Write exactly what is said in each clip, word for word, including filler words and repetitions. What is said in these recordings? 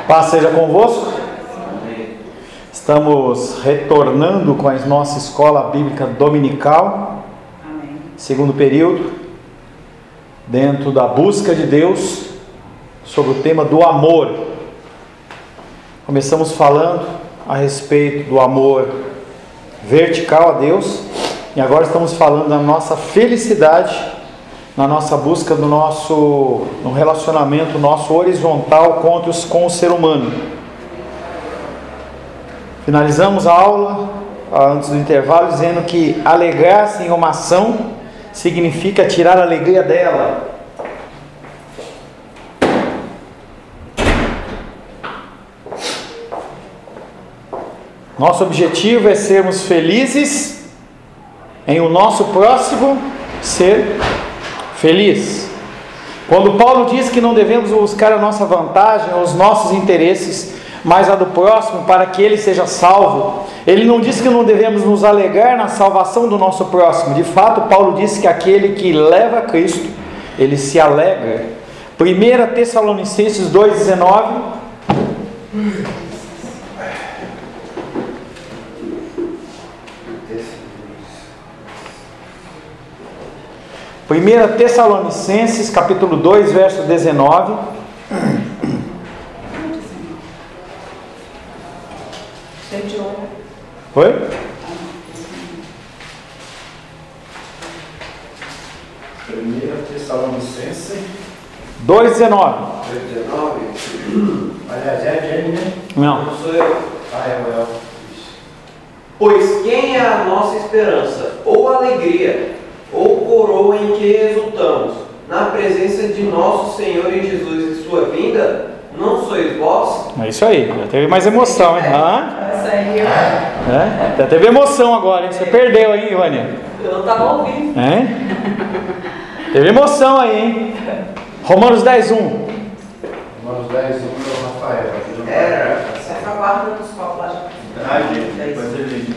Paz seja convosco. Estamos retornando com a nossa escola bíblica dominical, segundo período, dentro da busca de Deus, sobre o tema do amor. Começamos falando a respeito do amor vertical a Deus, e agora estamos falando da nossa felicidade na nossa busca do nosso no relacionamento nosso horizontal com, os, com o ser humano. Finalizamos a aula antes do intervalo dizendo que alegrar-se em uma ação significa tirar a alegria dela. Nosso objetivo é sermos felizes em o nosso próximo ser feliz. Quando Paulo diz que não devemos buscar a nossa vantagem ou os nossos interesses, mas a do próximo para que ele seja salvo, ele não diz que não devemos nos alegrar na salvação do nosso próximo. De fato, Paulo diz que aquele que leva a Cristo, ele se alegra. primeira Tessalonicenses dois, dezenove. primeira Tessalonicenses, capítulo dois, verso dezenove. Oi? primeira Tessalonicenses dois, dezenove. dois, dezenove. Aliás, é a Jenny, né? Não. Não sou eu. Ah, é o El. Pois quem é a nossa esperança, ou alegria, ou coroa em que exultamos, na presença de nosso Senhor e Jesus e sua vinda, não sois vós? É isso aí, já teve mais emoção, hein? Ah? Essa aí, ó. É? Já teve emoção agora, hein? Você perdeu, hein, Ivânia? Eu não estava ouvindo. Hein? Teve emoção aí, hein? Romanos dez, um. Romanos dez, um para o Rafael. Era. Essa guarda dos copos lá. Ah, gente, depois ele...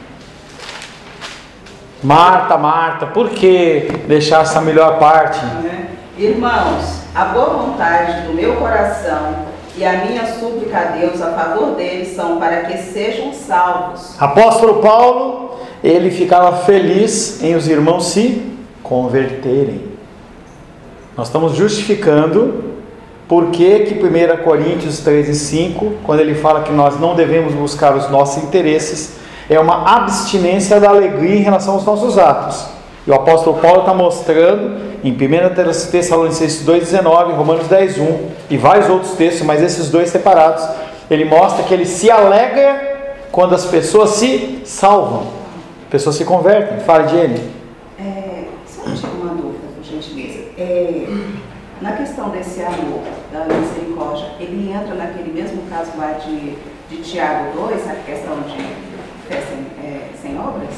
Marta, Marta, por que deixar essa melhor parte? Irmãos, a boa vontade do meu coração e a minha súplica a Deus a favor deles são para que sejam salvos. Apóstolo Paulo, ele ficava feliz em os irmãos se converterem. Nós estamos justificando por que que primeira Coríntios treze, cinco, quando ele fala que nós não devemos buscar os nossos interesses, é uma abstinência da alegria em relação aos nossos atos. E o apóstolo Paulo está mostrando em primeira Tessalonicenses dois, dezenove, Romanos dez, um e vários outros textos, mas esses dois separados, ele mostra que ele se alegra quando as pessoas se salvam, pessoas se convertem. Fale de ele. É, só tinha uma dúvida, por gentileza. É, na questão desse amor, da misericórdia, ele entra naquele mesmo caso lá de, de Tiago dois, a questão de fé sem, é, sem obras?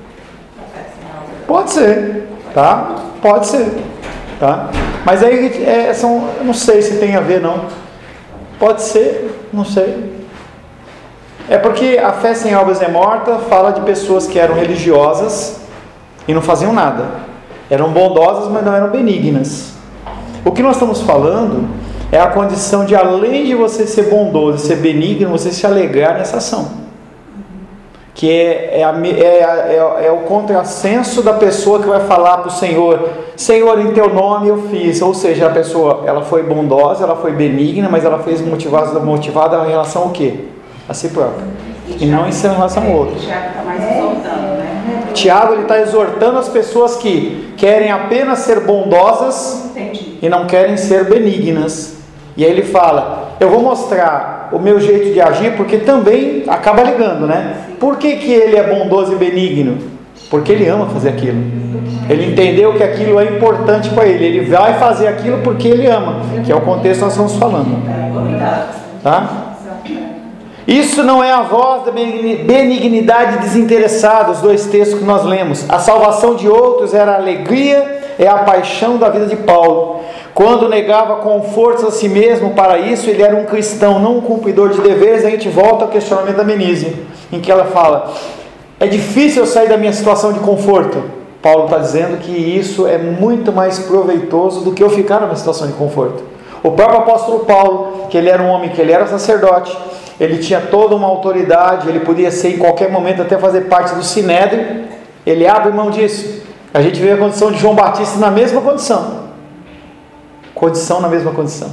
Pode ser, tá? Pode ser, tá? Mas aí, é, são, eu não sei se tem a ver, não. Pode ser, não sei. É porque a fé sem obras é morta, fala de pessoas que eram religiosas e não faziam nada. Eram bondosas, mas não eram benignas. O que nós estamos falando é a condição de, além de você ser bondoso e ser benigno, você se alegrar nessa ação. Que é, é, a, é, é, é o contrassenso da pessoa que vai falar para o Senhor: Senhor, em teu nome eu fiz. Ou seja, a pessoa, ela foi bondosa, ela foi benigna, mas ela fez motivada, motivada em relação ao quê? A si própria. E, e não em relação ao outro. Tiago está mais exortando, né? Tiago está exortando as pessoas que querem apenas ser bondosas Entendi. e não querem ser benignas. E aí ele fala: eu vou mostrar o meu jeito de agir, porque também acaba ligando, né? Por que que ele é bondoso e benigno? Porque ele ama fazer aquilo. Ele entendeu que aquilo é importante para ele. Ele vai fazer aquilo porque ele ama, que é o contexto que nós estamos falando. Tá? Isso não é a voz da benignidade desinteressada, os dois textos que nós lemos. A salvação de outros era a alegria, é a paixão da vida de Paulo. Quando negava com força a si mesmo para isso, ele era um cristão, não um cumpridor de deveres. A gente volta ao questionamento da Menise, em que ela fala: é difícil eu sair da minha situação de conforto. Paulo está dizendo que isso é muito mais proveitoso do que eu ficar numa situação de conforto. O próprio apóstolo Paulo, que ele era um homem, que ele era sacerdote, ele tinha toda uma autoridade, ele podia ser em qualquer momento até fazer parte do Sinédrio, ele abre mão disso. A gente vê a condição de João Batista na mesma condição. Condição na mesma condição.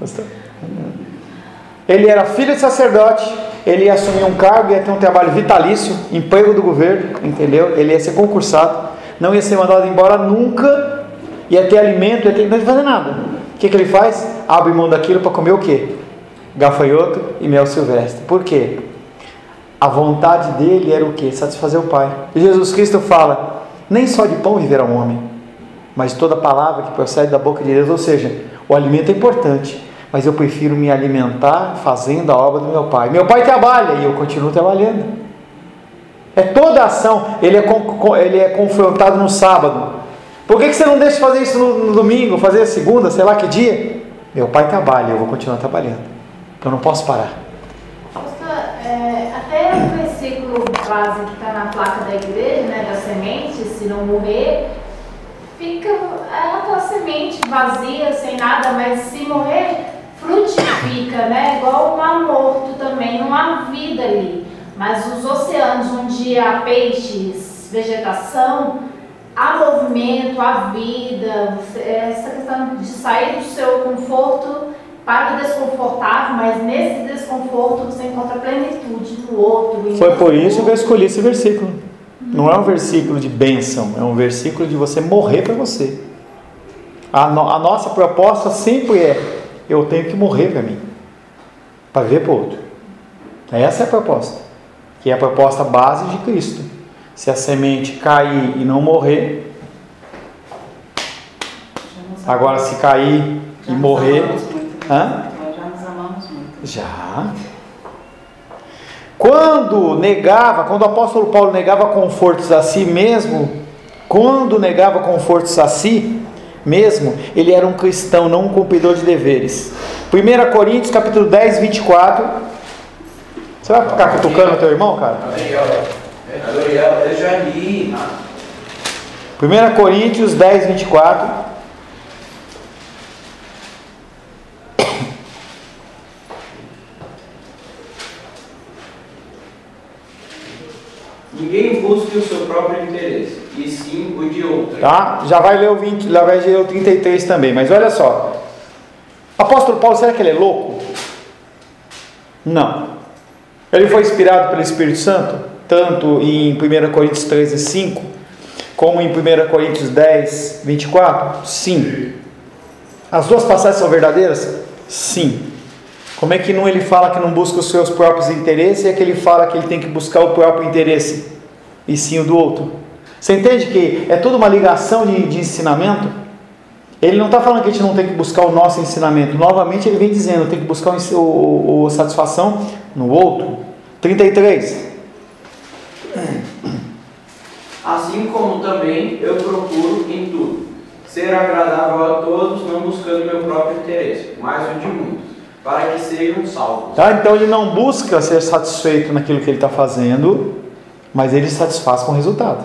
Ele era filho de sacerdote, ele ia assumir um cargo, ia ter um trabalho vitalício, emprego do governo, entendeu? Ele ia ser concursado, não ia ser mandado embora nunca, ia ter alimento, ia ter... não ia fazer nada. O que, que ele faz? Abre mão daquilo para comer o quê? Gafanhoto e mel silvestre. Por quê? A vontade dele era o quê? Satisfazer o Pai. E Jesus Cristo fala, nem só de pão viverá um homem, mas toda palavra que procede da boca de Deus. Ou seja, o alimento é importante, mas eu prefiro me alimentar fazendo a obra do meu Pai. Meu Pai trabalha e eu continuo trabalhando. É toda a ação. Ele é, ele é confrontado no sábado. Por que você não deixa de fazer isso no, no domingo, fazer a segunda, sei lá que dia? Meu Pai trabalha, eu vou continuar trabalhando. Eu não posso parar. É, até o versículo base que está na placa da igreja, né, da semente, se não morrer, fica aquela semente vazia, sem nada, mas se morrer, frutifica, né? Igual o mar morto também, não há vida ali. Mas os oceanos, onde há peixes, vegetação, há movimento, há vida. Essa questão de sair do seu conforto para o desconfortável, mas nesse desconforto você encontra plenitude no outro. Foi por isso que eu escolhi esse versículo. Não é um versículo de bênção, é um versículo de você morrer para você. A, no, a nossa proposta sempre é: eu tenho que morrer para mim, para viver para o outro. Essa é a proposta, que é a proposta base de Cristo. Se a semente cair e não morrer, agora se cair e morrer, hã? Já nos amamos muito. Já. Quando negava, quando o apóstolo Paulo negava confortos a si mesmo, quando negava confortos a si mesmo, ele era um cristão, não um cumpridor de deveres. primeira Coríntios, capítulo dez, vinte e quatro. Você vai ficar cutucando o teu irmão, cara? Eu já li. primeira Coríntios dez, vinte e quatro. Ninguém busque o seu próprio interesse, e sim o de outro. Tá? Já vai ler o vinte, já vai ler o trinta e três também, mas olha só. Apóstolo Paulo, será que ele é louco? Não. Ele foi inspirado pelo Espírito Santo, tanto em primeira Coríntios treze, cinco, como em primeira Coríntios dez, vinte e quatro? Sim. As duas passagens são verdadeiras? Sim. Como é que num ele fala que não busca os seus próprios interesses, e é que ele fala que ele tem que buscar o próprio interesse, e sim o do outro? Você entende que é toda uma ligação de, de ensinamento? Ele não está falando que a gente não tem que buscar o nosso ensinamento. Novamente ele vem dizendo, tem que buscar o, o, o satisfação no outro. trinta e três. Assim como também eu procuro em tudo ser agradável a todos, não buscando meu próprio interesse, mas o de muitos, para que sejam salvos. Tá? Então ele não busca ser satisfeito naquilo que ele está fazendo, mas ele se satisfaz com o resultado.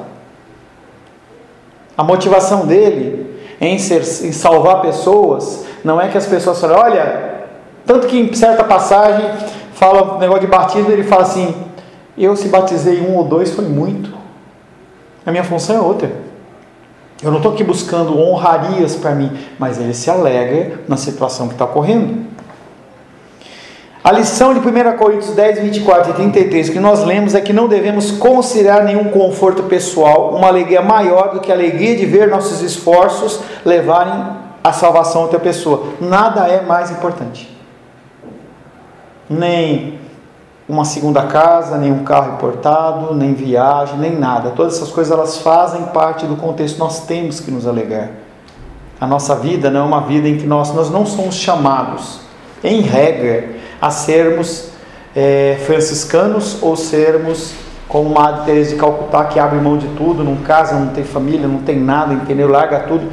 A motivação dele em, ser, em salvar pessoas não é que as pessoas falem, olha, tanto que em certa passagem fala um negócio de batismo, ele fala assim, eu se batizei um ou dois foi muito, a minha função é outra, eu não estou aqui buscando honrarias para mim, mas ele se alegra na situação que está ocorrendo. A lição de primeira Coríntios dez, vinte e quatro e trinta e três que nós lemos é que não devemos considerar nenhum conforto pessoal uma alegria maior do que a alegria de ver nossos esforços levarem a salvação a outra pessoa. Nada é mais importante. Nem uma segunda casa, nem um carro importado, nem viagem, nem nada. Todas essas coisas elas fazem parte do contexto. Nós temos que nos alegrar. A nossa vida não é uma vida em que nós, nós não somos chamados, em regra, a sermos é, franciscanos ou sermos como Madre Teresa de Calcutá, que abre mão de tudo, não casa, não tem família, não tem nada, entendeu? Larga tudo.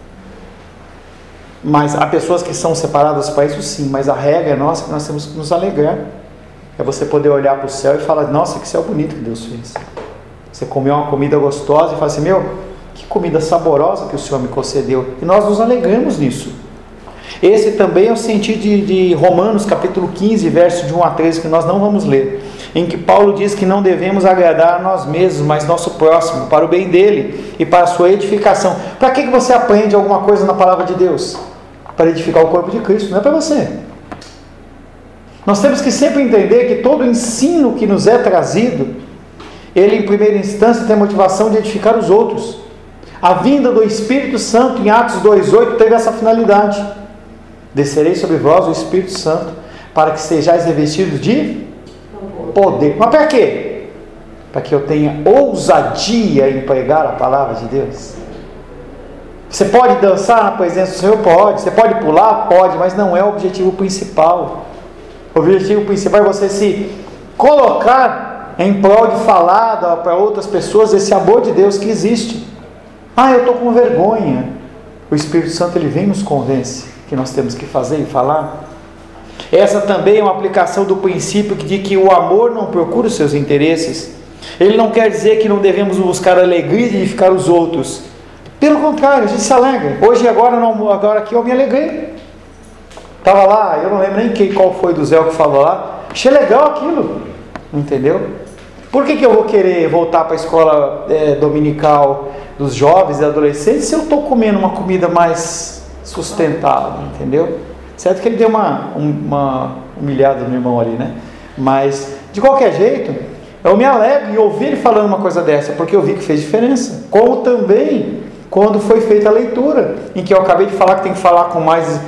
Mas há pessoas que são separadas para isso, sim, mas a regra é nossa, que nós temos que nos alegrar. É você poder olhar para o céu e falar, nossa, que céu bonito que Deus fez. Você comer uma comida gostosa e falar assim, meu, que comida saborosa que o Senhor me concedeu. E nós nos alegramos nisso. Esse também é o sentido de, de Romanos capítulo quinze, verso de um a treze, que nós não vamos ler, em que Paulo diz que não devemos agradar a nós mesmos, mas nosso próximo, para o bem dele e para a sua edificação. Para que você aprende alguma coisa na palavra de Deus? Para edificar o corpo de Cristo, não é para você. Nós temos que sempre entender que todo ensino que nos é trazido, ele em primeira instância tem a motivação de edificar os outros. A vinda do Espírito Santo em Atos dois, oito teve essa finalidade: descerei sobre vós o Espírito Santo, para que sejais revestidos de poder. Mas para quê? Para que eu tenha ousadia em pregar a palavra de Deus. Você pode dançar na presença do Senhor? Pode. Você pode pular? Pode, mas não é o objetivo principal. O objetivo principal é você se colocar em prol de falar para outras pessoas esse amor de Deus que existe. Ah, eu estou com vergonha. O Espírito Santo ele vem e nos convence que nós temos que fazer e falar. Essa também é uma aplicação do princípio de que o amor não procura os seus interesses. Ele não quer dizer que não devemos buscar a alegria de edificar os outros. Pelo contrário, a gente se alegra. Hoje, agora, não, agora aqui eu me alegrei. Estava lá, eu não lembro nem quem, qual foi do Zé que falou lá. Achei legal aquilo. Entendeu? Por que, que eu vou querer voltar para a escola é, dominical dos jovens e adolescentes se eu estou comendo uma comida mais sustentável? Entendeu? Certo que ele deu uma, uma humilhada no irmão ali, né? Mas, de qualquer jeito, eu me alegro em ouvir ele falando uma coisa dessa, porque eu vi que fez diferença. Como também quando foi feita a leitura, em que eu acabei de falar que tem que falar com mais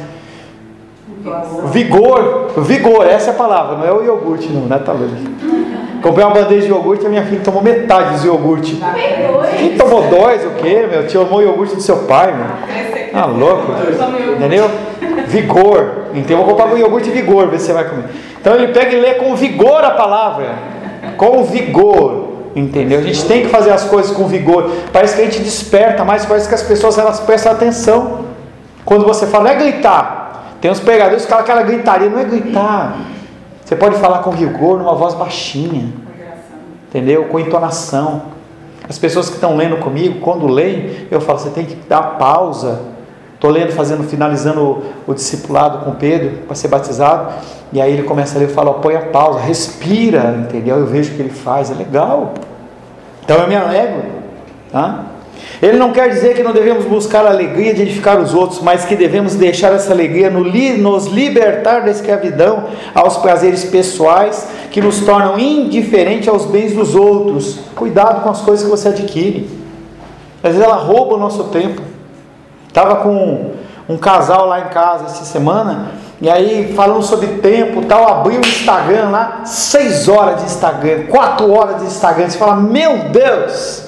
vigor. Vigor, essa é a palavra, não é o iogurte não, né? Tá vendo? Comprei uma bandeja de iogurte e a minha filha tomou metade dos iogurte. Quem tomou dois, o quê, meu? Tomou o iogurte do seu pai, meu. Ah, louco. Entendeu? Vigor. Então eu vou comprar um iogurte vigor, ver se você vai comer. Então ele pega e lê com vigor a palavra. Com vigor. Entendeu? A gente tem que fazer as coisas com vigor. Parece que a gente desperta, mas parece que as pessoas elas prestam atenção. Quando você fala, não é gritar. Tem uns pregadores que falam aquela gritaria, não é gritar. Você pode falar com vigor, numa voz baixinha. Entendeu? Com entonação. As pessoas que estão lendo comigo, quando leem, eu falo, você tem que dar pausa. Estou lendo, fazendo, finalizando o, o discipulado com Pedro, para ser batizado. E aí ele começa a ler, eu falo, põe a pausa, respira, entendeu? Eu vejo o que ele faz, é legal. Então eu me alegro. Tá? Ele não quer dizer que não devemos buscar a alegria de edificar os outros, mas que devemos deixar essa alegria no, nos libertar da escravidão aos prazeres pessoais que nos tornam indiferentes aos bens dos outros. Cuidado com as coisas que você adquire. Às vezes ela rouba o nosso tempo. Estava com um casal lá em casa essa semana, e aí falando sobre tempo tal, abriu o Instagram lá, seis horas de Instagram, quatro horas de Instagram. Você fala, meu Deus!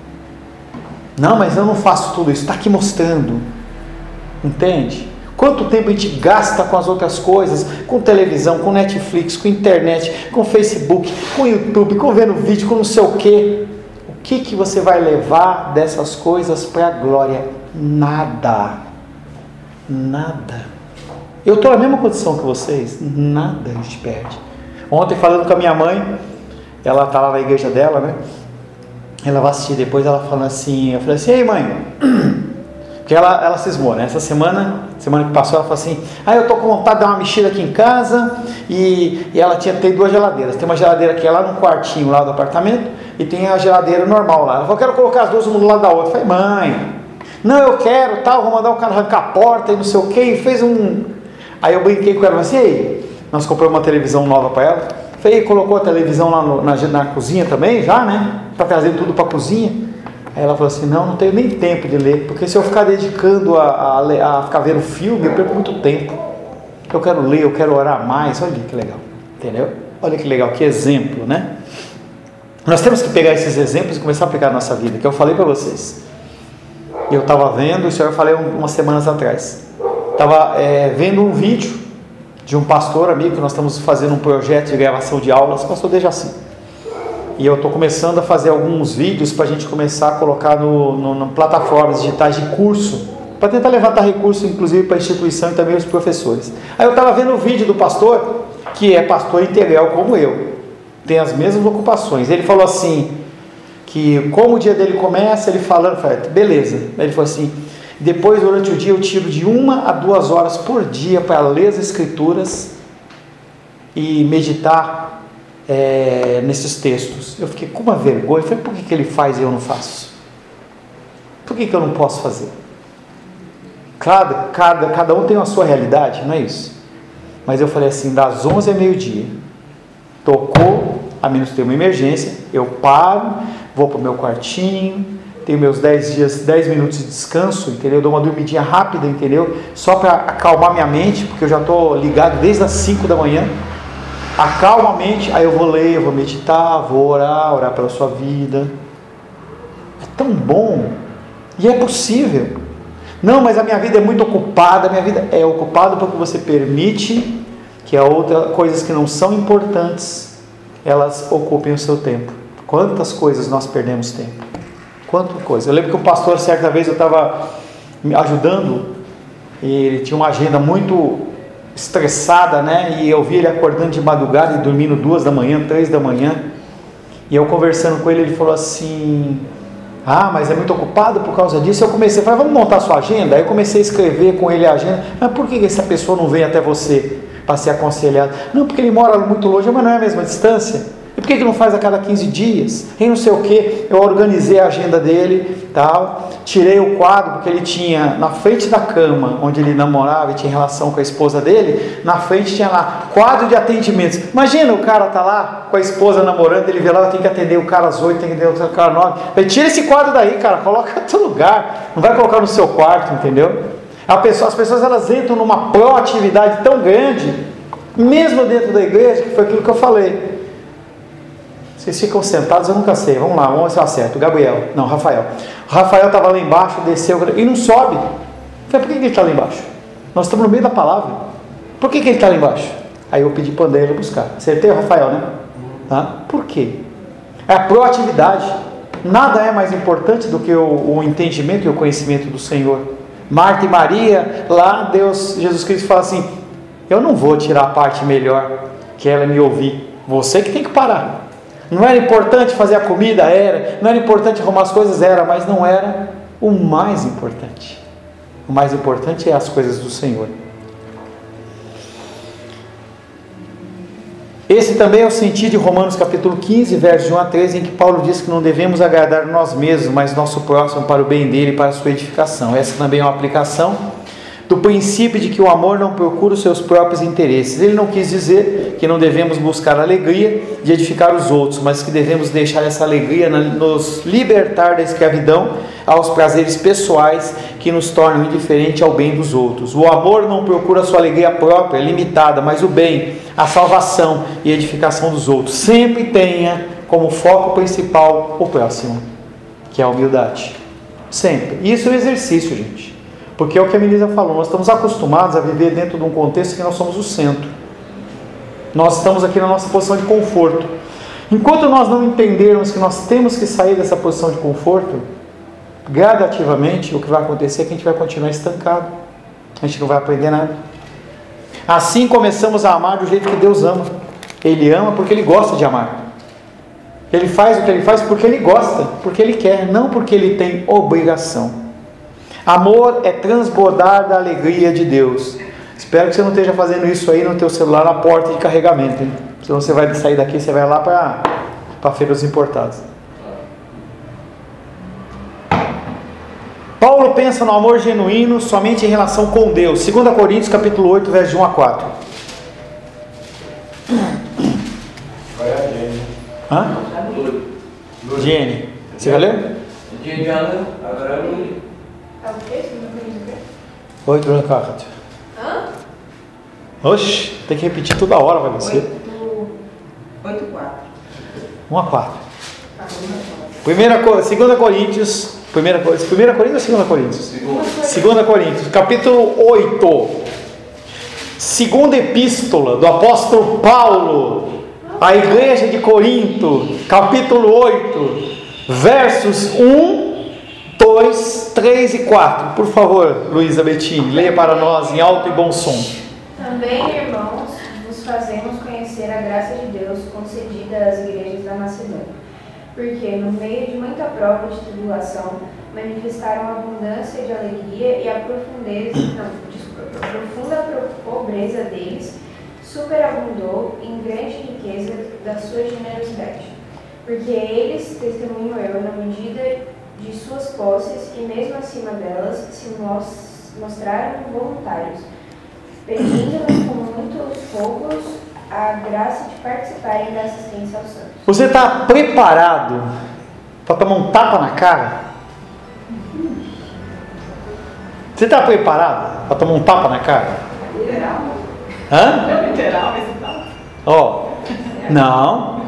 Não, mas eu não faço tudo isso, está aqui mostrando. Entende? Quanto tempo a gente gasta com as outras coisas, com televisão, com Netflix, com internet, com Facebook, com YouTube, com vendo vídeo, com não sei o quê. O que, que você vai levar dessas coisas para a glória? Nada. Nada. Eu estou na mesma condição que vocês. Nada a gente perde. Ontem falando com a minha mãe, ela está lá na igreja dela, né? Ela vai assistir depois, ela falando assim, eu falei assim, ei mãe, porque ela, ela cismou, né? Essa semana, semana que passou, ela falou assim, ah, eu tô com vontade de dar uma mexida aqui em casa, e, e ela tinha, tem duas geladeiras, tem uma geladeira que é lá no quartinho lá do apartamento, e tem a geladeira normal lá. Ela falou, eu quero colocar as duas uma do lado da outra. Eu falei, mãe, não, eu quero, tal, vou mandar o cara arrancar a porta e não sei o que, e fez um... Aí eu brinquei com ela, assim, ei, nós compramos uma televisão nova para ela, falei, colocou a televisão lá no, na, na cozinha também, já, né? Para trazer tudo para a cozinha. Aí ela falou assim, não, não tenho nem tempo de ler, porque se eu ficar dedicando a, a, a ficar vendo filme, eu perco muito tempo. Eu quero ler, eu quero orar mais. Olha que legal, entendeu? Olha que legal, que exemplo, né? Nós temos que pegar esses exemplos e começar a aplicar na nossa vida, que eu falei para vocês. Eu estava vendo, isso eu falei umas semanas atrás, estava é, vendo um vídeo de um pastor amigo, que nós estamos fazendo um projeto de gravação de aulas, pastor Dejaci. E eu estou começando a fazer alguns vídeos para a gente começar a colocar no, no, no plataformas digitais de curso, para tentar levantar recursos, inclusive para a instituição e também os professores. Aí eu estava vendo o vídeo do pastor, que é pastor integral como eu, tem as mesmas ocupações. Ele falou assim, que como o dia dele começa, ele falando, falei, beleza. Ele falou assim, Depois, durante o dia, eu tiro de uma a duas horas por dia para ler as Escrituras e meditar é, nesses textos. Eu fiquei com uma vergonha. Eu falei, por que, que ele faz e eu não faço? Por que, que eu não posso fazer? Cada, cada, cada um tem a sua realidade, não é isso? Mas eu falei assim, das onze ao meio-dia, tocou, a menos ter uma emergência, eu paro, vou para o meu quartinho, tenho meus dez dias, dez minutos de descanso, entendeu? Eu dou uma dormidinha rápida, entendeu? Só para acalmar minha mente, porque eu já estou ligado desde as cinco da manhã. Acalma a mente, aí eu vou ler, eu vou meditar, vou orar, orar pela sua vida. É tão bom, e é possível. Não, mas a minha vida é muito ocupada. A minha vida é ocupada porque você permite que a outra, coisas que não são importantes, elas ocupem o seu tempo. Quantas coisas nós perdemos tempo? Quanta coisa. Eu lembro que o pastor, certa vez, eu estava me ajudando, e ele tinha uma agenda muito estressada, né? E eu vi ele acordando de madrugada e dormindo duas da manhã, três da manhã. E eu conversando com ele, ele falou assim... Ah, mas é muito ocupado por causa disso. Eu comecei a falar, vamos montar a sua agenda? Aí eu comecei a escrever com ele a agenda. Mas por que essa pessoa não vem até você para ser aconselhado? Não, porque ele mora muito longe, mas não é a mesma distância. E por que ele não faz a cada quinze dias? E não sei o que. Eu organizei a agenda dele, tal. Tirei o quadro, porque ele tinha na frente da cama, onde ele namorava e tinha relação com a esposa dele, na frente tinha lá, quadro de atendimentos. Imagina, o cara tá lá com a esposa namorando, ele vê lá, tem que atender o cara às oito, tem que atender o cara às nove. Ele tira esse quadro daí, cara, coloca em outro lugar. Não vai colocar no seu quarto, entendeu? A pessoa, as pessoas, elas entram numa proatividade tão grande, mesmo dentro da igreja, que foi aquilo que eu falei. Vocês ficam sentados, eu nunca sei. Vamos lá, vamos ver se eu acerto. Gabriel, não, Rafael. O Rafael estava lá embaixo, desceu e não sobe. Eu falei, por que ele está lá embaixo? Nós estamos no meio da palavra. Por que, que ele está lá embaixo? Aí eu pedi para o André ele buscar. Acertei o Rafael, né? Tá? Por quê? É a proatividade. Nada é mais importante do que o, o entendimento e o conhecimento do Senhor. Marta e Maria, lá Deus, Jesus Cristo fala assim, eu não vou tirar a parte melhor que ela me ouvir. Você que tem que parar. Não era importante fazer a comida? Era. Não era importante arrumar as coisas? Era. Mas não era o mais importante. O mais importante é as coisas do Senhor. Esse também é o sentido de Romanos capítulo quinze, versos de um a três, em que Paulo diz que não devemos agradar nós mesmos, mas nosso próximo para o bem dele e para a sua edificação. Essa também é uma aplicação do princípio de que o amor não procura os seus próprios interesses. Ele não quis dizer que não devemos buscar a alegria de edificar os outros, mas que devemos deixar essa alegria nos libertar da escravidão aos prazeres pessoais que nos tornam indiferentes ao bem dos outros. O amor não procura a sua alegria própria, limitada, mas o bem, a salvação e a edificação dos outros. Sempre tenha como foco principal o próximo, que é a humildade. Sempre. Isso é um exercício, gente. Porque é o que a Melissa falou, nós estamos acostumados a viver dentro de um contexto que nós somos o centro. Nós estamos aqui na nossa posição de conforto. Enquanto nós não entendermos que nós temos que sair dessa posição de conforto, gradativamente o que vai acontecer é que a gente vai continuar estancado. A gente não vai aprender nada. Assim começamos a amar do jeito que Deus ama. Ele ama porque Ele gosta de amar. Ele faz o que Ele faz porque Ele gosta, porque Ele quer, não porque Ele tem obrigação. Amor é transbordar da alegria de Deus. Espero que você não esteja fazendo isso aí no teu celular na porta de carregamento, hein? Senão você vai sair daqui, você vai lá para a feira dos importados. Paulo pensa no amor genuíno somente em relação com Deus. Segunda Coríntios capítulo oito, versos de um a quatro. Vai a Jenny. Hã? Jenny. Você já leu? Dia de ano, agora é Lúlia. É o quê? Segunda Coríntios? oito, um a quatro. Hã? Oxe, tem que repetir toda hora, vai você. oito, quatro. um a quatro. Primeira, segunda Coríntios, primeira, primeira Coríntios ou segunda Coríntios? Segunda Coríntios, capítulo oito. Segunda epístola do apóstolo Paulo à igreja de Corinto, capítulo oito, versos um, dois, três e quatro. Por favor, Luísa Bettini, leia para nós em alto e bom som. Também, irmãos, vos fazemos conhecer a graça de Deus concedida às igrejas da Macedônia. porque no meio de muita prova de tribulação, manifestaram a abundância de alegria e a profundeza, não, desculpa, a profunda pobreza deles superabundou em grande riqueza da sua generosidade. Porque eles, testemunho eu, na medida de suas posses e mesmo acima delas, se mostraram voluntários, pedindo-nos com muitos fogos a graça de participarem da assistência aos santos. Você está preparado para tomar um tapa na cara? Você está preparado para tomar um tapa na cara? Literal? Hã? É literal esse tapa? Ó, não.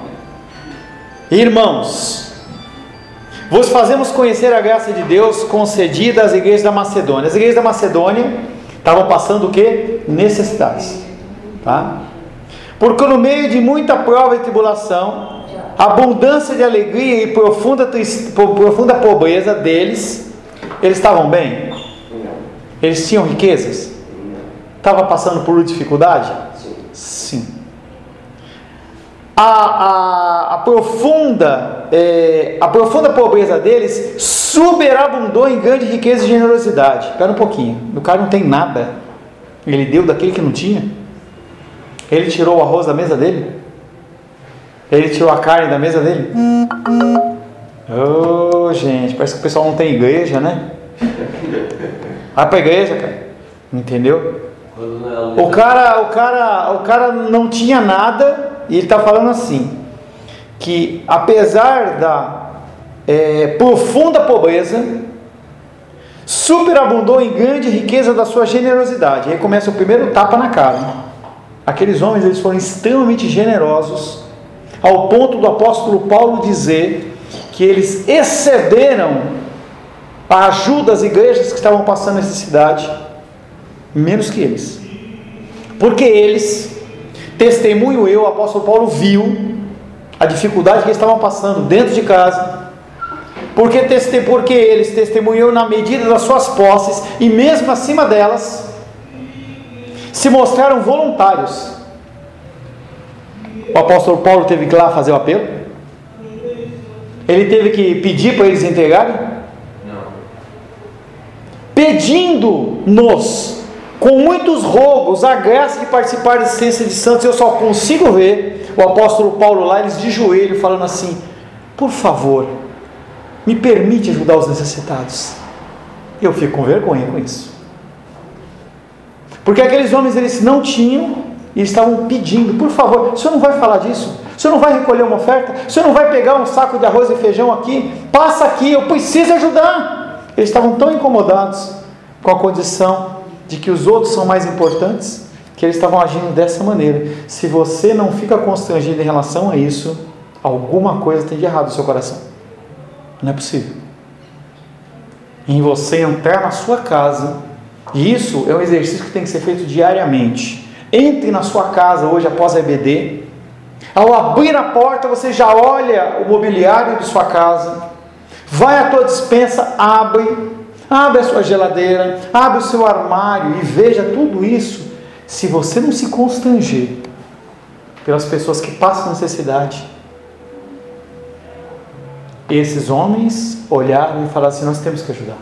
Irmãos, vos fazemos conhecer a graça de Deus concedida às igrejas da Macedônia. As igrejas da Macedônia estavam passando o quê? Necessidades, tá? Porque no meio de muita prova e tribulação, abundância de alegria e profunda, profunda pobreza deles, eles estavam bem? Eles tinham riquezas? Estava passando por dificuldade? Sim. A, a, a, profunda, é, a profunda pobreza deles superabundou em grande riqueza e generosidade. Espera um pouquinho, o cara não tem nada, ele deu daquele que não tinha? Ele tirou o arroz da mesa dele? Ele tirou a carne da mesa dele? Oh, gente, parece que o pessoal não tem igreja, né? Vai pra igreja, cara. Entendeu? O cara, o cara, o cara não tinha nada e ele está falando assim, que apesar da é, profunda pobreza, superabundou em grande riqueza da sua generosidade. Aí começa o primeiro tapa na cara. Aqueles homens, eles foram extremamente generosos, ao ponto do apóstolo Paulo dizer que eles excederam a ajuda às igrejas que estavam passando necessidade, menos que eles. Porque eles, testemunho eu, o apóstolo Paulo viu a dificuldade que eles estavam passando dentro de casa, porque, teste, porque eles testemunhou na medida das suas posses, e mesmo acima delas, se mostraram voluntários. O apóstolo Paulo teve que ir lá fazer o apelo? Ele teve que pedir para eles entregarem? Não. Pedindo-nos com muitos rogos a graça de participar da assistência de santos. Eu só consigo ver o apóstolo Paulo lá, eles de joelho, falando assim: por favor, me permite ajudar os necessitados. Eu fico com vergonha com isso, porque aqueles homens, eles não tinham e estavam pedindo: por favor, o senhor não vai falar disso? O senhor não vai recolher uma oferta? O senhor não vai pegar um saco de arroz e feijão aqui? Passa aqui, eu preciso ajudar. Eles estavam tão incomodados com a condição de que os outros são mais importantes, que eles estavam agindo dessa maneira. Se você não fica constrangido em relação a isso, alguma coisa tem de errado no seu coração. Não é possível. Em você entrar na sua casa, e isso é um exercício que tem que ser feito diariamente. Entre na sua casa hoje após a E B D. Ao abrir a porta, você já olha o mobiliário de sua casa, vai à tua despensa, abre Abre a sua geladeira, abre o seu armário e veja tudo isso. Se você não se constranger pelas pessoas que passam necessidade, esses homens olharam e falaram assim: nós temos que ajudar.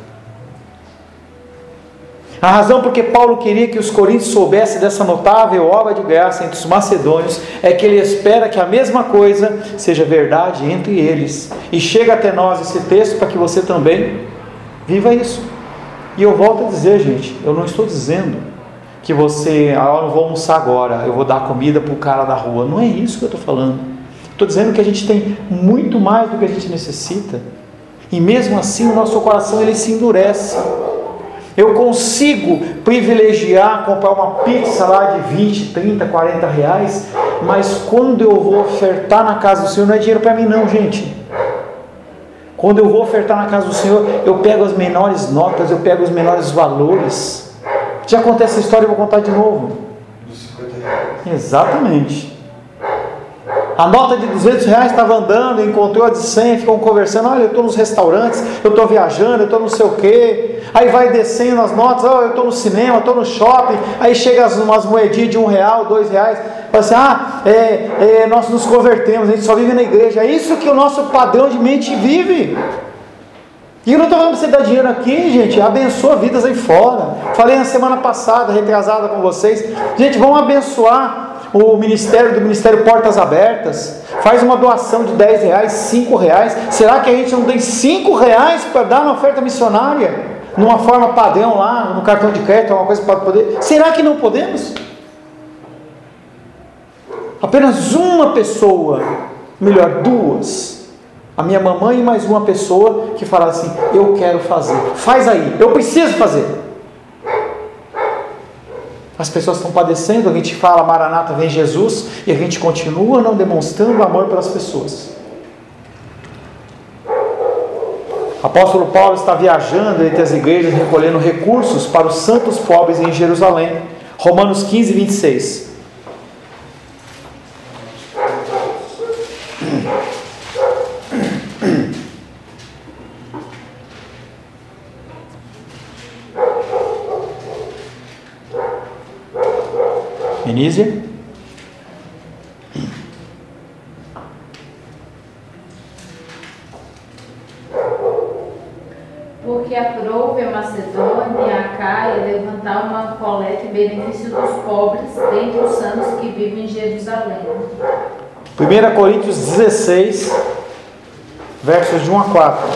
A razão porque Paulo queria que os coríntios soubessem dessa notável obra de graça entre os macedônios é que ele espera que a mesma coisa seja verdade entre eles. E chega até nós esse texto para que você também viva isso. E eu volto a dizer, gente, eu não estou dizendo que você, ah, eu não vou almoçar agora, eu vou dar comida para o cara da rua. Não é isso que eu estou falando. Estou dizendo que a gente tem muito mais do que a gente necessita. E mesmo assim o nosso coração, ele se endurece. Eu consigo privilegiar comprar uma pizza lá de vinte, trinta, quarenta reais, mas quando eu vou ofertar na casa do Senhor, não é dinheiro para mim não, gente. Quando eu vou ofertar na casa do Senhor, eu pego as menores notas, eu pego os menores valores. Já contei essa história e vou contar de novo. Exatamente. A nota de duzentos reais estava andando, encontrou a de cem, ficam conversando: olha, eu estou nos restaurantes, eu estou viajando, eu estou não sei o quê. Aí vai descendo as notas: oh, eu estou no cinema, eu estou no shopping. Aí chega umas moedinhas de um real, dois reais. fala assim, ah, é, é, nós nos convertemos, a gente só vive na igreja. É isso que o nosso padrão de mente vive. E eu não estou falando para você dar dinheiro aqui, gente, abençoa vidas aí fora. Falei na semana passada, retrasada com vocês, gente, vamos abençoar o ministério do Ministério Portas Abertas. Faz uma doação de dez reais, cinco reais. Será que a gente não tem cinco reais para dar uma oferta missionária? Numa forma padrão lá, no cartão de crédito, alguma coisa para poder. Será que não podemos? Apenas uma pessoa, melhor, duas. A minha mamãe e mais uma pessoa que fala assim, eu quero fazer. Faz aí, eu preciso fazer. As pessoas estão padecendo, a gente fala, Maranata, vem Jesus, e a gente continua não demonstrando amor pelas pessoas. O apóstolo Paulo está viajando entre as igrejas, recolhendo recursos para os santos pobres em Jerusalém. Romanos quinze, vinte e seis. Benícia? Porque aprove a Macedônia e a Acaia levantar uma coleta em benefício dos pobres dentre os santos que vivem em Jerusalém. primeira Coríntios dezesseis, versos de um a quatro.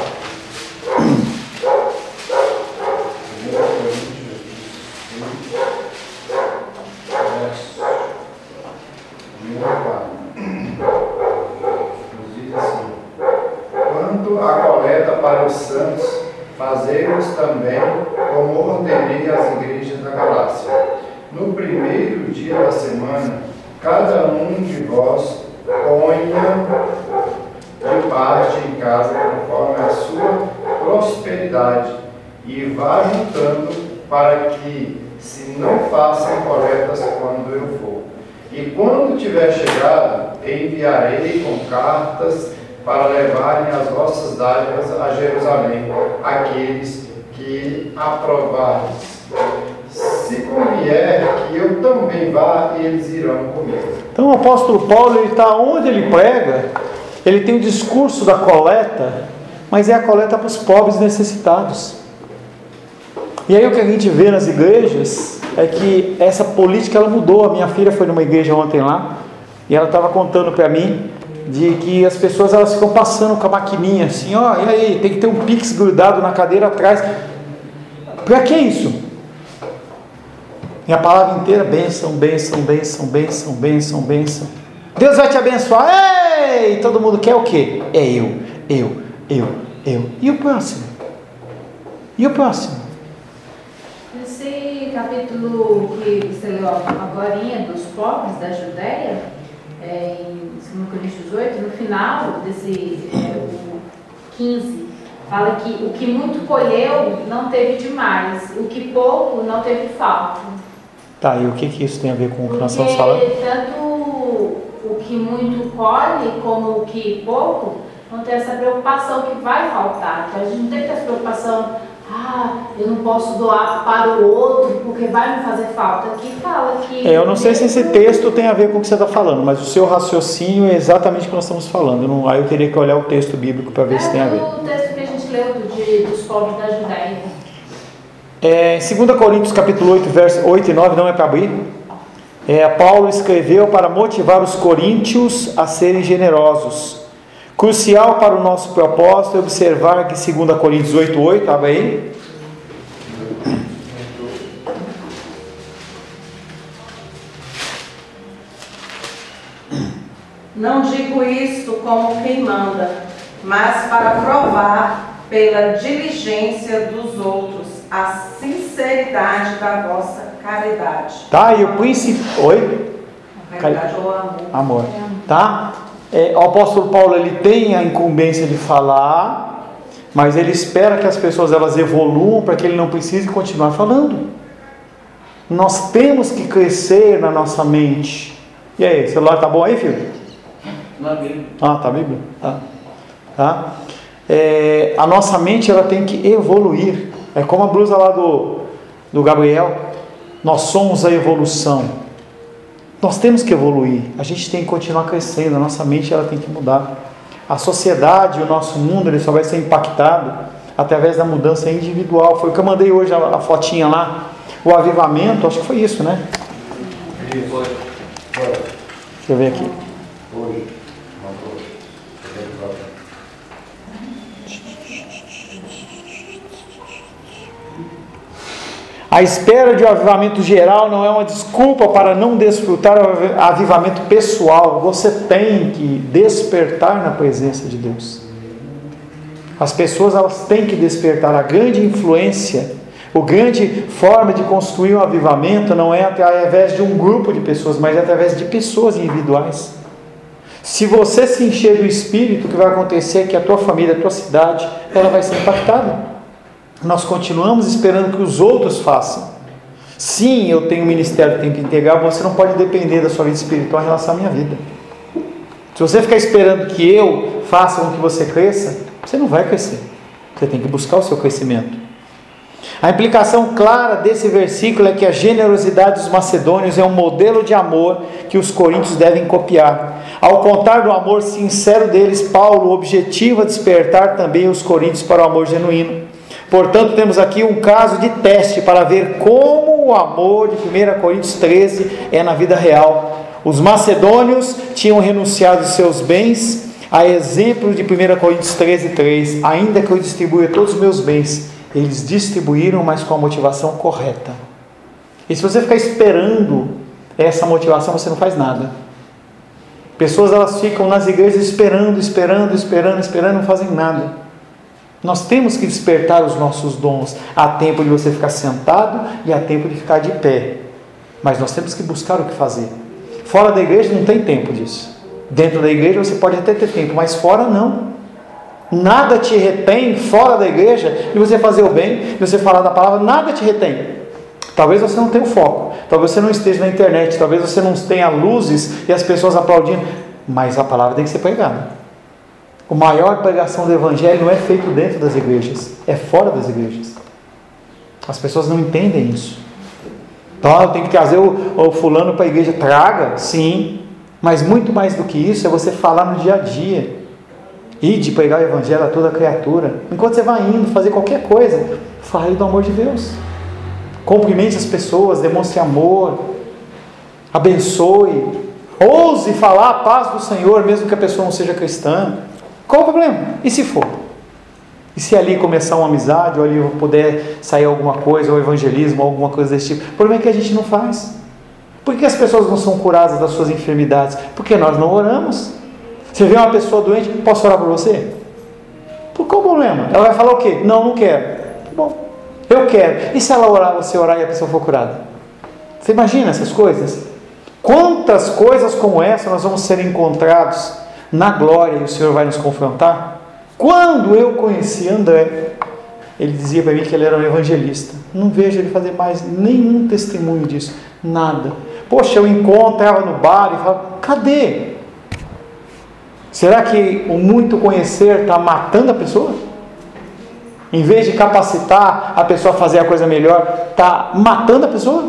Fazei-os também como ordenei às igrejas da Galácia. No primeiro dia da semana, cada um de vós ponha de parte em casa conforme a sua prosperidade e vá juntando para que se não façam coletas quando eu for. E quando tiver chegado, enviarei com cartas para levarem as vossas dádivas a Jerusalém, aqueles que aprovares. Se convier que eu também vá, eles irão comigo. Então o apóstolo Paulo, ele está onde ele prega, ele tem o discurso da coleta, mas é a coleta para os pobres necessitados. E aí o que a gente vê nas igrejas é que essa política ela mudou. A minha filha foi numa igreja ontem lá, e ela estava contando para mim de que as pessoas elas ficam passando com a maquininha assim, ó, e aí, tem que ter um Pix grudado na cadeira atrás. Para que isso? E a palavra inteira, bênção, bênção, bênção, bênção, bênção, bênção. Deus vai te abençoar. Ei! Todo mundo quer o quê? É eu, eu, eu, eu. E o próximo? E o próximo? Esse capítulo que você leu agora, dos pobres da Judéia, é, em dois Coríntios oito, no final desse é, o quinze, fala que o que muito colheu não teve demais, o que pouco não teve falta. Tá, e o que, que isso tem a ver com o que nós Porque estamos falando? tanto o que muito colhe como o que pouco não tem essa preocupação que vai faltar. Então a gente não tem que ter essa preocupação, ah, eu não posso doar para o outro porque vai me fazer falta. Aqui fala que... É, eu não sei se esse texto tem a ver com o que você está falando, mas o seu raciocínio é exatamente o que nós estamos falando. Eu não, aí eu teria que olhar o texto bíblico para ver é se tem a ver. o texto que a gente leu do, de, dos povos da Judéia. É, em dois Coríntios capítulo oito, versos oito e nove, não é para abrir? É, Paulo escreveu para motivar os coríntios a serem generosos. Crucial para o nosso propósito é observar que dois Coríntios oito, oito, abre aí. Não digo isto como quem manda, mas para provar pela diligência dos outros a sinceridade da vossa caridade. Tá, e o príncipe... Oi? Caridade ou amor. Amor. Tá? É, o apóstolo Paulo, ele tem a incumbência de falar, mas ele espera que as pessoas elas evoluam para que ele não precise continuar falando. Nós temos que crescer na nossa mente. E aí, o celular tá bom aí, filho? Na Bíblia. Ah, tá a Bíblia? Tá. Tá? É, a nossa mente ela tem que evoluir. É como a blusa lá do, do Gabriel. Nós somos a evolução. Nós temos que evoluir, a gente tem que continuar crescendo, a nossa mente ela tem que mudar. A sociedade, o nosso mundo, ele só vai ser impactado através da mudança individual. Foi o que eu mandei hoje, a, a fotinha lá, o avivamento, acho que foi isso, né? Foi. Foi. Deixa eu ver aqui. Hoje. Não foi. A espera de um avivamento geral não é uma desculpa para não desfrutar o avivamento pessoal. Você tem que despertar na presença de Deus. As pessoas elas têm que despertar. A grande influência, a grande forma de construir um avivamento não é através de um grupo de pessoas, mas é através de pessoas individuais. Se você se encher do Espírito, o que vai acontecer é que a tua família, a tua cidade, ela vai ser impactada. Nós continuamos esperando que os outros façam. Sim, eu tenho um ministério que tem que integrar, você não pode depender da sua vida espiritual em relação à minha vida. Se você ficar esperando que eu faça com que você cresça, você não vai crescer. Você tem que buscar o seu crescimento. A implicação clara desse versículo é que a generosidade dos macedônios é um modelo de amor que os coríntios devem copiar. Ao contar do amor sincero deles, Paulo objetiva despertar também os coríntios para o amor genuíno. Portanto, temos aqui um caso de teste para ver como o amor de primeira Coríntios treze é na vida real. Os macedônios tinham renunciado seus bens, a exemplo de primeira Coríntios treze, três. Ainda que eu distribua todos os meus bens, eles distribuíram, mas com a motivação correta. E se você ficar esperando essa motivação, você não faz nada. Pessoas elas ficam nas igrejas esperando, esperando, esperando, esperando, não fazem nada. Nós temos que despertar os nossos dons. Há tempo de você ficar sentado e há tempo de ficar de pé. Mas nós temos que buscar o que fazer. Fora da igreja não tem tempo disso. Dentro da igreja você pode até ter tempo, mas fora não. Nada te retém fora da igreja de você fazer o bem, de você falar da palavra, nada te retém. Talvez você não tenha o foco, talvez você não esteja na internet, talvez você não tenha luzes e as pessoas aplaudindo, mas a palavra tem que ser pregada. A maior pregação do Evangelho não é feito dentro das igrejas, é fora das igrejas. As pessoas não entendem isso. Então eu tenho que trazer o, o fulano para a igreja. Traga, sim, mas muito mais do que isso é você falar no dia a dia. E de pregar o Evangelho a toda criatura. Enquanto você vai indo fazer qualquer coisa, fale do amor de Deus. Cumprimente as pessoas, demonstre amor, abençoe, ouse falar a paz do Senhor, mesmo que a pessoa não seja cristã. Qual o problema? E se for? E se ali começar uma amizade, ou ali puder sair alguma coisa, ou evangelismo, ou alguma coisa desse tipo? O problema é que a gente não faz. Por que as pessoas não são curadas das suas enfermidades? Porque nós não oramos. Você vê uma pessoa doente, posso orar por você? Por qual o problema? Ela vai falar o quê? Não, não quero. Bom, eu quero. E se ela orar, você orar e a pessoa for curada? Você imagina essas coisas? Quantas coisas como essa nós vamos ser encontrados na glória e o Senhor vai nos confrontar? Quando eu conheci André, ele dizia para mim que ele era um evangelista. Não vejo ele fazer mais nenhum testemunho disso. Nada. Poxa, eu encontrava no bar e falava, cadê? Será que o muito conhecer está matando a pessoa? Em vez de capacitar a pessoa a fazer a coisa melhor, está matando a pessoa?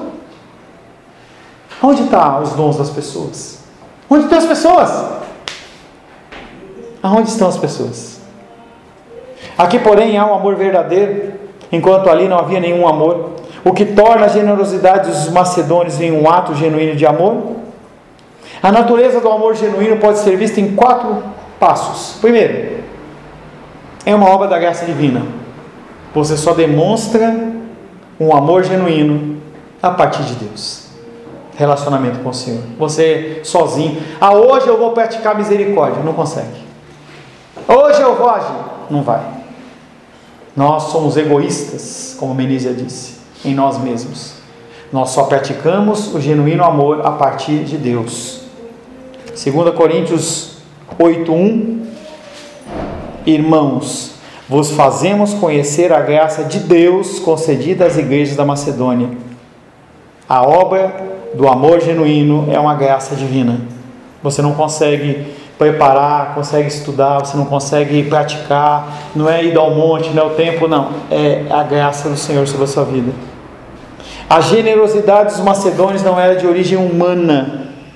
Onde estão os dons das pessoas? Onde estão as pessoas? Aonde estão as pessoas? Aqui, porém, há um amor verdadeiro, enquanto ali não havia nenhum amor. O que torna a generosidade dos macedônios em um ato genuíno de amor? A natureza do amor genuíno pode ser vista em quatro passos. Primeiro, é uma obra da graça divina. Você só demonstra um amor genuíno a partir de Deus. Relacionamento com o Senhor. Você sozinho. Ah, hoje eu vou praticar misericórdia. Não consegue. Hoje eu vou agir. Não vai. Nós somos egoístas, como Menízia disse, em nós mesmos. Nós só praticamos o genuíno amor a partir de Deus. dois Coríntios oito, um. Irmãos, vos fazemos conhecer a graça de Deus concedida às igrejas da Macedônia. A obra do amor genuíno é uma graça divina. Você não consegue preparar, consegue estudar, você não consegue praticar, não é ir ao monte, não é o tempo, não. É a graça do Senhor sobre a sua vida. A generosidade dos macedônios não era de origem humana,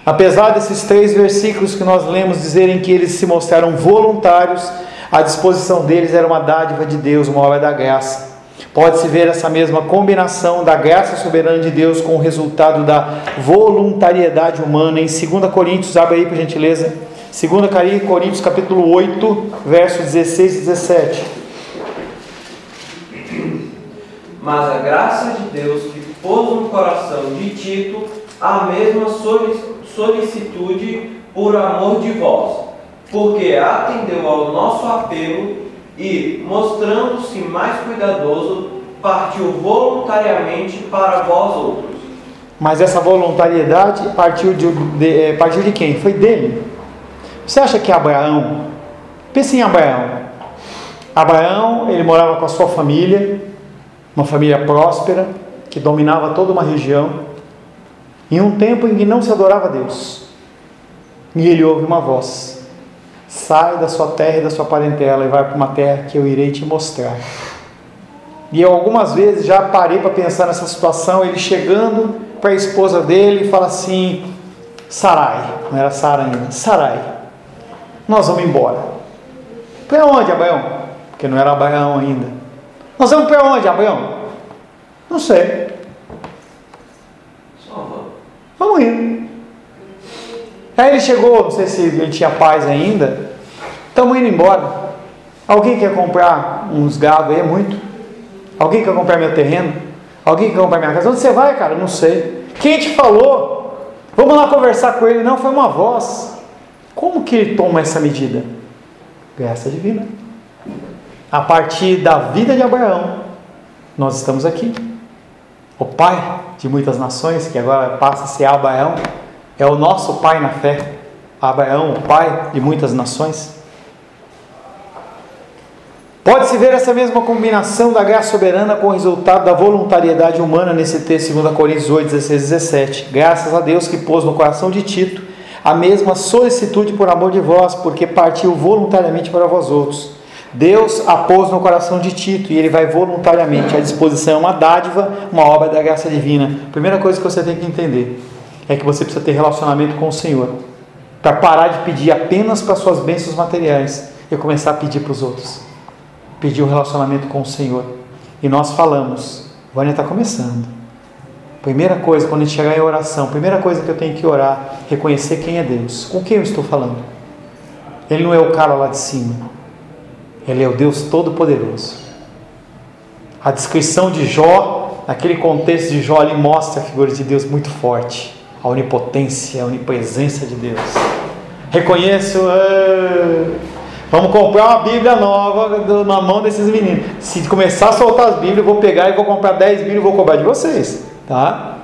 Apesar desses três versículos que nós lemos dizerem que eles se mostraram voluntários, a disposição deles era uma dádiva de Deus, uma obra da graça. Pode-se ver essa mesma combinação da graça soberana de Deus com o resultado da voluntariedade humana em dois Coríntios, abre aí por gentileza, dois Coríntios capítulo oito, versos dezesseis e dezessete. Mas a graça de Deus que pôs no coração de Tito a mesma solicitude por amor de vós, porque atendeu ao nosso apelo e, mostrando-se mais cuidadoso, partiu voluntariamente para vós outros. Mas essa voluntariedade partiu de, de, partiu de quem? Foi dele. Você acha que Abraão, pense em Abraão, Abraão, ele morava com a sua família, uma família próspera, que dominava toda uma região, em um tempo em que não se adorava a Deus, e ele ouve uma voz: sai da sua terra e da sua parentela e vai para uma terra que eu irei te mostrar. E eu algumas vezes já parei para pensar nessa situação, ele chegando para a esposa dele e fala assim: Sarai, não era Sara ainda, Sarai, nós vamos embora. Para onde, Abraão? Porque não era Abraão ainda. Nós vamos para onde, Abraão? Não sei. Só vamos. Vamos indo. Aí ele chegou, não sei se ele tinha paz ainda. Estamos indo embora. Alguém quer comprar uns gado aí? É muito. Alguém quer comprar meu terreno? Alguém quer comprar minha casa? Onde você vai, cara? Não sei. Quem te falou? Vamos lá conversar com ele. Não, foi uma voz. Como que ele toma essa medida? Graça divina. A partir da vida de Abraão, nós estamos aqui. O pai de muitas nações, que agora passa a ser Abraão, é o nosso pai na fé. Abraão, o pai de muitas nações. Pode-se ver essa mesma combinação da graça soberana com o resultado da voluntariedade humana nesse texto, dois Coríntios oito, dezesseis e dezessete. Graças a Deus que pôs no coração de Tito a mesma solicitude por amor de vós, porque partiu voluntariamente para vós outros. Deus a pôs no coração de Tito e ele vai voluntariamente. A disposição é uma dádiva, uma obra da graça divina. A primeira coisa que você tem que entender é que você precisa ter relacionamento com o Senhor, para parar de pedir apenas para suas bênçãos materiais e começar a pedir para os outros. Pedir um relacionamento com o Senhor. E nós falamos, Vânia está começando. Primeira coisa, quando a gente chegar em oração, primeira coisa que eu tenho que orar, reconhecer quem é Deus. Com quem eu estou falando? Ele não é o cara lá de cima. Ele é o Deus Todo-Poderoso. A descrição de Jó, naquele contexto de Jó, ali mostra a figura de Deus muito forte. A onipotência, a onipresença de Deus. Reconheço... Uh, vamos comprar uma Bíblia nova na mão desses meninos. Se começar a soltar as Bíblias, eu vou pegar e vou comprar dez Bíblias e vou cobrar de vocês. Tá?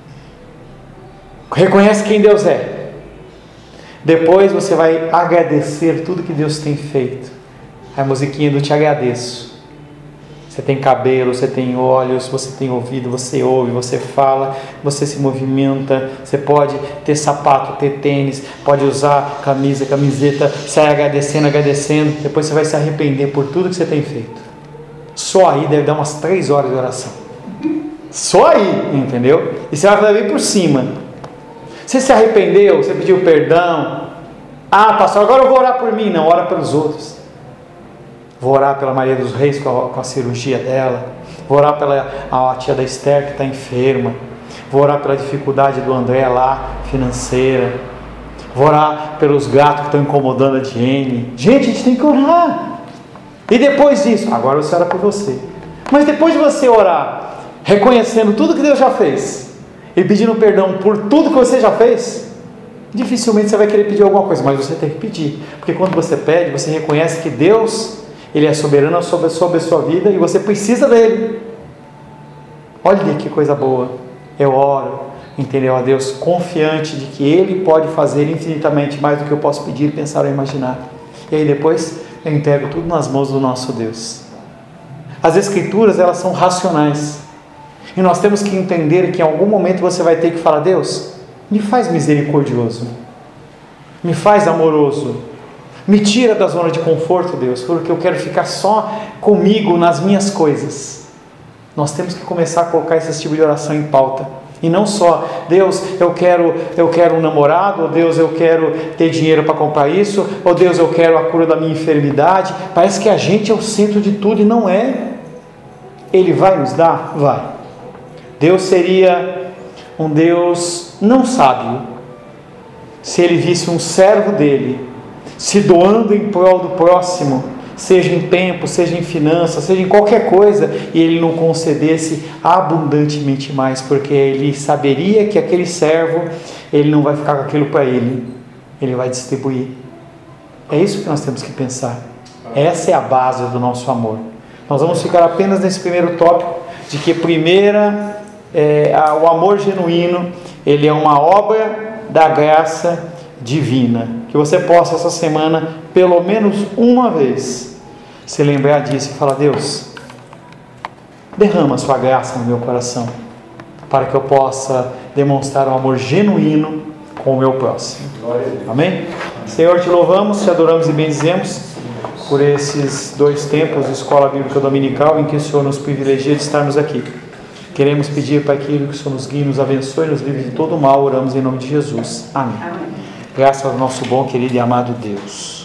Reconhece quem Deus é. Depois você vai agradecer tudo que Deus tem feito. A musiquinha do Te Agradeço. Você tem cabelo, você tem olhos, você tem ouvido, você ouve, você fala, você se movimenta, você pode ter sapato, ter tênis, pode usar camisa, camiseta, sai agradecendo, agradecendo, depois você vai se arrepender por tudo que você tem feito. Só aí deve dar umas três horas de oração. Só aí, entendeu? E você vai vir por cima. Você se arrependeu, você pediu perdão. Ah, pastor, agora eu vou orar por mim. Não, ora pelos outros. Vou orar pela Maria dos Reis com a, com a cirurgia dela. Vou orar pela a tia da Esther que está enferma. Vou orar pela dificuldade do André lá, financeira. Vou orar pelos gatos que estão incomodando a Jenny. Gente, a gente tem que orar. E depois disso, agora você ora por você. Mas depois de você orar, reconhecendo tudo que Deus já fez e pedindo perdão por tudo que você já fez, dificilmente você vai querer pedir alguma coisa, mas você tem que pedir. Porque quando você pede, você reconhece que Deus... Ele é soberano sobre, sobre a sua vida e você precisa dele. Olha que coisa boa. Eu oro, entendeu? A Deus confiante de que Ele pode fazer infinitamente mais do que eu posso pedir, pensar ou imaginar. E aí depois eu entrego tudo nas mãos do nosso Deus. As Escrituras, elas são racionais. E nós temos que entender que em algum momento você vai ter que falar: Deus, me faz misericordioso. Me faz amoroso. Me tira da zona de conforto, Deus, porque eu quero ficar só comigo nas minhas coisas. Nós temos que começar a colocar esse tipo de oração em pauta. E não só, Deus, eu quero, eu quero um namorado, ou Deus, eu quero ter dinheiro para comprar isso, ou Deus, eu quero a cura da minha enfermidade. Parece que a gente é o centro de tudo e não é. Ele vai nos dar? Vai. Deus seria um Deus não sábio se Ele visse um servo dele se doando em prol do próximo, seja em tempo, seja em finanças, seja em qualquer coisa, e Ele não concedesse abundantemente mais, porque Ele saberia que aquele servo, Ele não vai ficar com aquilo para Ele, Ele vai distribuir. É isso que nós temos que pensar. Essa é a base do nosso amor. Nós vamos ficar apenas nesse primeiro tópico, de que primeira, é, o amor genuíno, ele é uma obra da graça divina. Que você possa essa semana, pelo menos uma vez, se lembrar disso e falar: Deus, derrama a sua graça no meu coração, para que eu possa demonstrar um amor genuíno com o meu próximo. Amém? Senhor, te louvamos, te adoramos e bendizemos por esses dois tempos de Escola Bíblica Dominical em que o Senhor nos privilegia de estarmos aqui. Queremos pedir para aquilo que o Senhor nos guie, nos abençoe, nos livre de todo mal. Oramos em nome de Jesus. Amém. Amém. Graças ao nosso bom, querido e amado Deus.